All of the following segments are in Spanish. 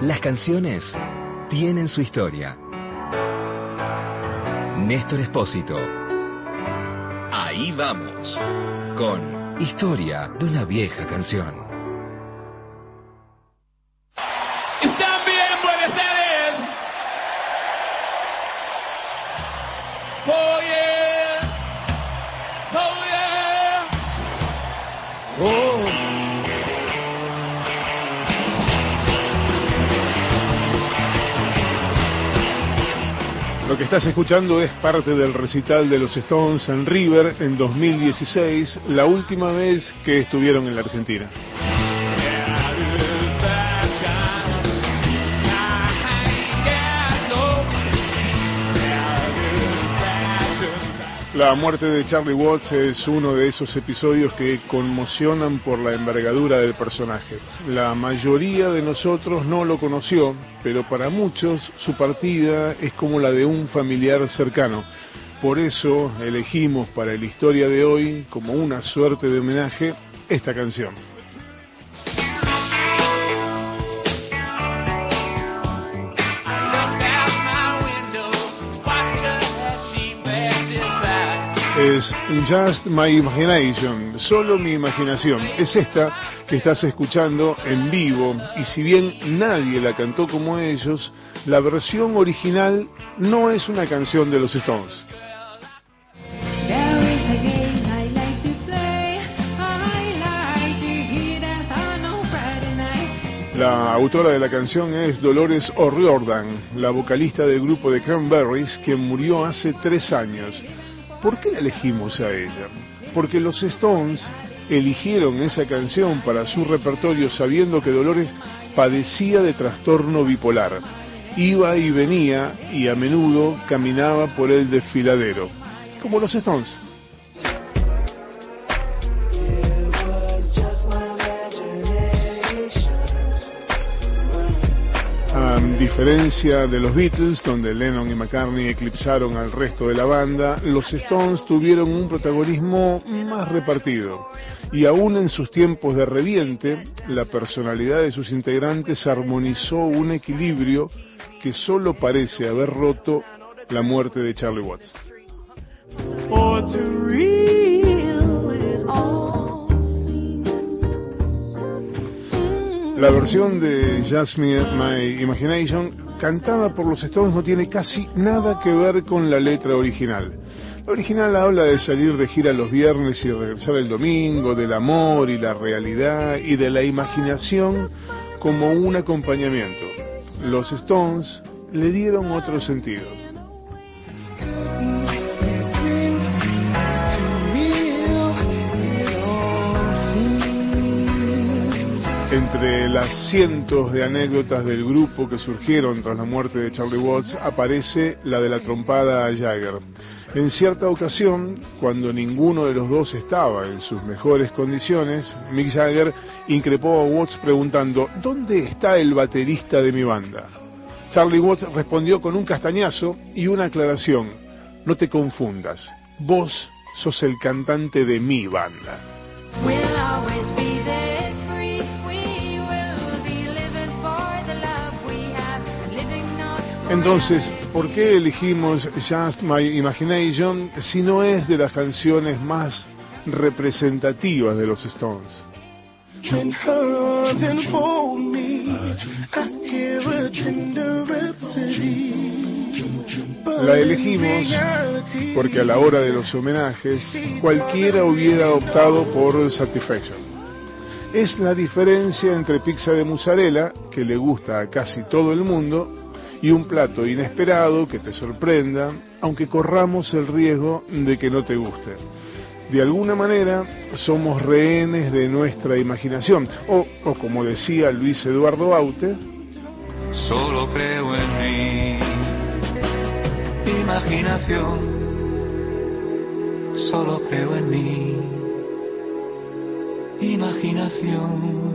Las canciones tienen su historia. Néstor Espósito. Ahí vamos, con Historia de una vieja canción. Están bien, buenas tardes. Oh yeah, oh yeah, oh. Lo que estás escuchando es parte del recital de los Stones en River en 2016, la última vez que estuvieron en la Argentina. La muerte de Charlie Watts es uno de esos episodios que conmocionan por la envergadura del personaje. La mayoría de nosotros no lo conoció, pero para muchos su partida es como la de un familiar cercano. Por eso elegimos para la historia de hoy, como una suerte de homenaje, esta canción. Es Just My Imagination, solo mi imaginación. Es esta que estás escuchando en vivo, y si bien nadie la cantó como ellos, la versión original no es una canción de los Stones. La autora de la canción es Dolores O'Riordan, la vocalista del grupo de Cranberries, que murió hace 3 años. ¿Por qué la elegimos a ella? Porque los Stones eligieron esa canción para su repertorio sabiendo que Dolores padecía de trastorno bipolar. Iba y venía y a menudo caminaba por el desfiladero, como los Stones. A diferencia de los Beatles, donde Lennon y McCartney eclipsaron al resto de la banda, los Stones tuvieron un protagonismo más repartido. Y aún en sus tiempos de reviente, la personalidad de sus integrantes armonizó un equilibrio que solo parece haber roto la muerte de Charlie Watts. La versión de Just My Imagination, cantada por los Stones, no tiene casi nada que ver con la letra original. La original habla de salir de gira los viernes y regresar el domingo, del amor y la realidad y de la imaginación como un acompañamiento. Los Stones le dieron otro sentido. Entre las cientos de anécdotas del grupo que surgieron tras la muerte de Charlie Watts, aparece la de la trompada a Jagger. En cierta ocasión, cuando ninguno de los dos estaba en sus mejores condiciones, Mick Jagger increpó a Watts preguntando: ¿dónde está el baterista de mi banda? Charlie Watts respondió con un castañazo y una aclaración: no te confundas, vos sos el cantante de mi banda. Entonces, ¿por qué elegimos Just My Imagination si no es de las canciones más representativas de los Stones? La elegimos porque a la hora de los homenajes cualquiera hubiera optado por Satisfaction. Es la diferencia entre pizza de mozzarella, que le gusta a casi todo el mundo, y un plato inesperado que te sorprenda, aunque corramos el riesgo de que no te guste. De alguna manera, somos rehenes de nuestra imaginación, o como decía Luis Eduardo Aute, solo creo en mi imaginación, solo creo en mi imaginación.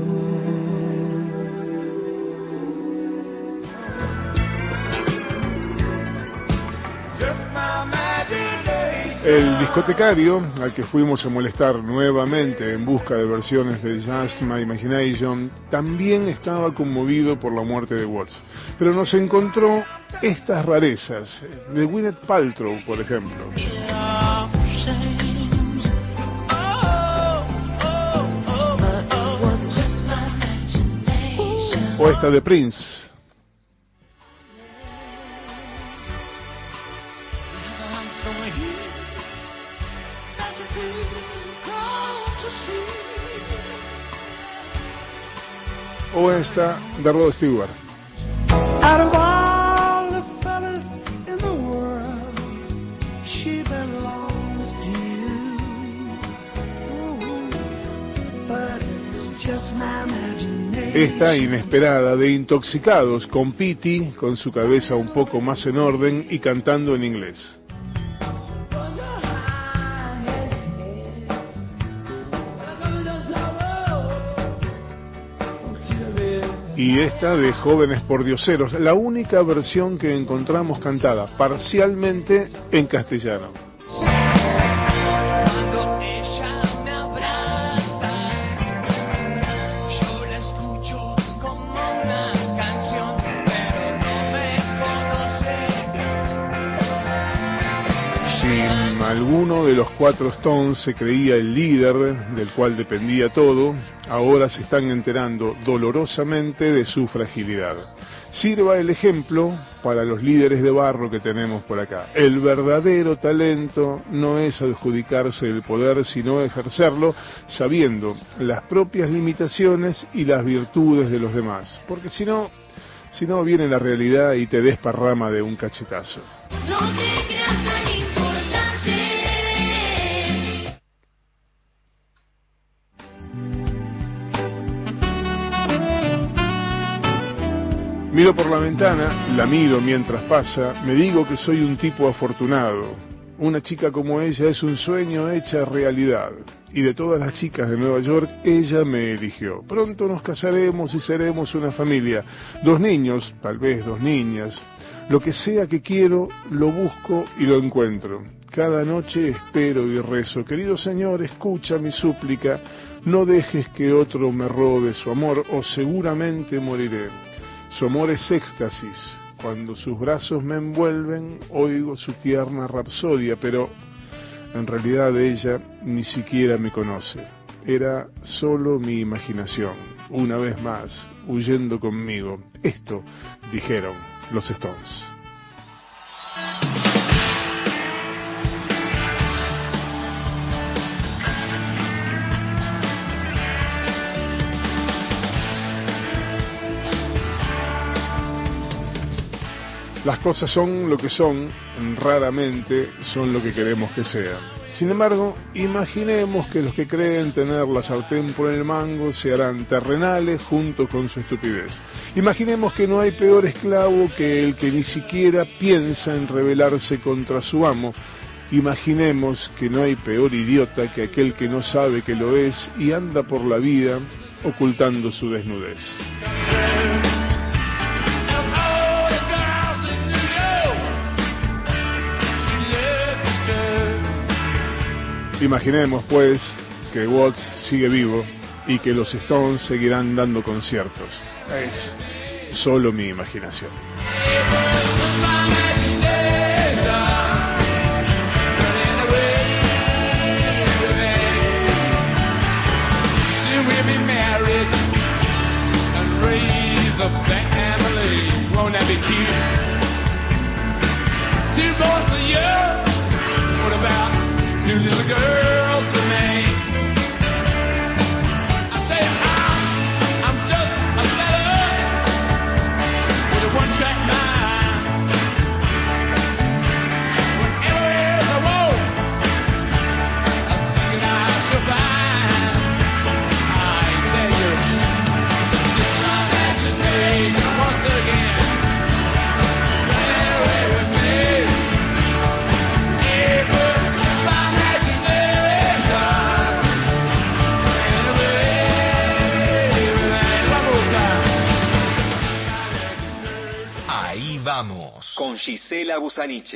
El discotecario, al que fuimos a molestar nuevamente en busca de versiones de Just My Imagination, también estaba conmovido por la muerte de Watts, pero nos encontró estas rarezas, de Gwyneth Paltrow, por ejemplo. O esta de Prince. O esta de Rod Stewart. Out of all the fellas in the world, she belongs to you. But it's just my imagination. Esta inesperada de Intoxicados, con Petey con su cabeza un poco más en orden y cantando en inglés. Y esta de Jóvenes Pordioseros, la única versión que encontramos cantada parcialmente en castellano. Cuando ella me abraza, yo la escucho como una canción, pero no me conoce. Si alguno de los cuatro Stones se creía el líder del cual dependía todo, ahora se están enterando dolorosamente de su fragilidad. Sirva el ejemplo para los líderes de barro que tenemos por acá. El verdadero talento no es adjudicarse el poder, sino ejercerlo sabiendo las propias limitaciones y las virtudes de los demás. Porque si no viene la realidad y te desparrama de un cachetazo. No te creas tan importante. Miro por la ventana, la miro mientras pasa, me digo que soy un tipo afortunado. Una chica como ella es un sueño hecha realidad. Y de todas las chicas de Nueva York, ella me eligió. Pronto nos casaremos y seremos una familia. 2 niños, tal vez 2 niñas. Lo que sea que quiero, lo busco y lo encuentro. Cada noche espero y rezo. Querido Señor, escucha mi súplica. No dejes que otro me robe su amor o seguramente moriré. Su amor es éxtasis. Cuando sus brazos me envuelven, oigo su tierna rapsodia, pero en realidad ella ni siquiera me conoce. Era solo mi imaginación, una vez más, huyendo conmigo. Esto dijeron los Stones. Las cosas son lo que son, raramente son lo que queremos que sean. Sin embargo, imaginemos que los que creen tener la sartén por el mango se harán terrenales junto con su estupidez. Imaginemos que no hay peor esclavo que el que ni siquiera piensa en rebelarse contra su amo. Imaginemos que no hay peor idiota que aquel que no sabe que lo es y anda por la vida ocultando su desnudez. Imaginemos, pues, que Watts sigue vivo y que los Stones seguirán dando conciertos. Es solo mi imaginación. Two little girls to me. I say I'm just a fella with a one-track mind. Whenever I walk, I sing and I shall find. I tell you, this is my imagination once again. Run away with me. Ahí vamos, con Gisela Busaniche.